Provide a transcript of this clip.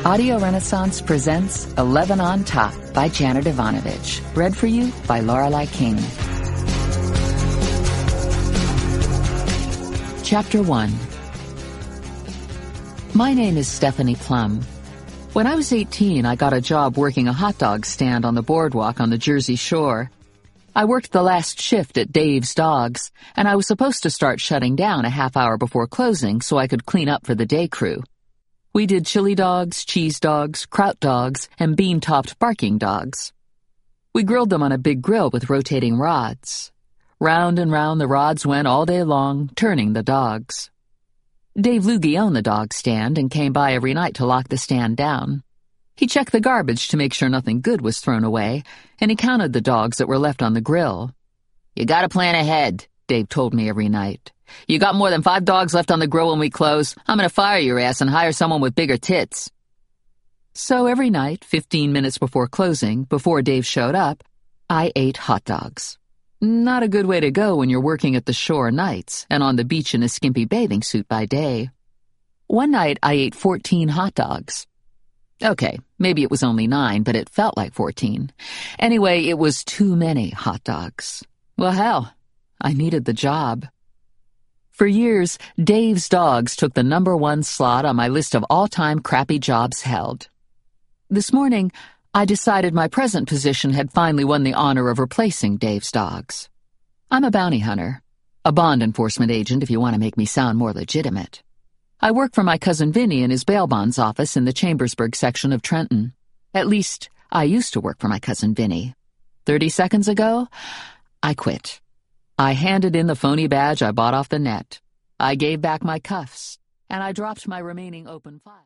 Audio Renaissance presents 11 on Top by Janet Ivanovich. Read for you by Lorelei King. Chapter 1. My name is Stephanie Plum. When I was 18, I got a job working a hot dog stand on the boardwalk on the Jersey Shore. I worked the last shift at Dave's Dogs, and I was supposed to start shutting down a half hour before closing so I could clean up for the day crew. We did chili dogs, cheese dogs, kraut dogs, and bean-topped barking dogs. We grilled them on a big grill with rotating rods. Round and round the rods went all day long, turning the dogs. Dave Lugie owned the dog stand and came by every night to lock the stand down. He checked the garbage to make sure nothing good was thrown away, and he counted the dogs that were left on the grill. "You gotta plan ahead," Dave told me every night. "You got more than 5 dogs left on the grill when we close, I'm gonna fire your ass and hire someone with bigger tits." So every night, 15 minutes before closing, before Dave showed up, I ate hot dogs. Not a good way to go when you're working at the shore nights and on the beach in a skimpy bathing suit by day. One night I ate 14 hot dogs. Okay, maybe it was only 9, but it felt like 14. Anyway, it was too many hot dogs. Well, hell, I needed the job. For years, Dave's Dogs took the #1 slot on my list of all-time crappy jobs held. This morning, I decided my present position had finally won the honor of replacing Dave's Dogs. I'm a bounty hunter, a bond enforcement agent if you want to make me sound more legitimate. I work for my cousin Vinny in his bail bonds office in the Chambersburg section of Trenton. At least, I used to work for my cousin Vinny. 30 seconds ago, I quit. I handed in the phony badge I bought off the net. I gave back my cuffs, and I dropped my remaining open file.